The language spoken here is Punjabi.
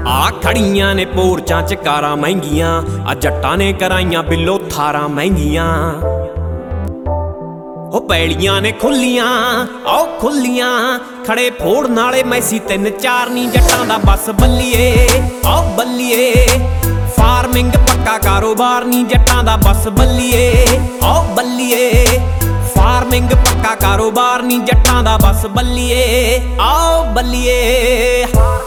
ਆ ਖੜੀਆਂ ਨੇ ਪੋਰਚਾਂ ਚ ਕਾਰਾਂ ਮਹਿੰਗੀਆਂ, ਆ ਜੱਟਾਂ ਨੇ ਕਰਾਈਆਂ ਬਿੱਲੋ ਥਾਰਾਂ ਮਹਿੰਗੀਆਂ। ਉਹ ਪੈਲੀਆਂ ਨੇ ਖੁੱਲੀਆਂ ਆਓ ਖੁੱਲੀਆਂ, ਖੜੇ ਫੋੜਨ ਵਾਲੇ ਮੈਸੀ 3-4 ਨੀ ਜੱਟਾਂ ਦਾ ਬਸ ਬੱਲੀਏ ਆਓ ਬੱਲੀਏ। ਫਾਰਮਿੰਗ ਪੱਕਾ ਕਾਰੋਬਾਰ ਨੀ ਜੱਟਾਂ ਦਾ ਬਸ ਬੱਲੀਏ ਆਓ ਬੱਲੀਏ। ਫਾਰਮਿੰਗ ਪੱਕਾ ਕਾਰੋਬਾਰ ਨੀ ਜੱਟਾਂ ਦਾ ਬਸ ਬੱਲੀਏ ਆਓ ਬੱਲੀਏ।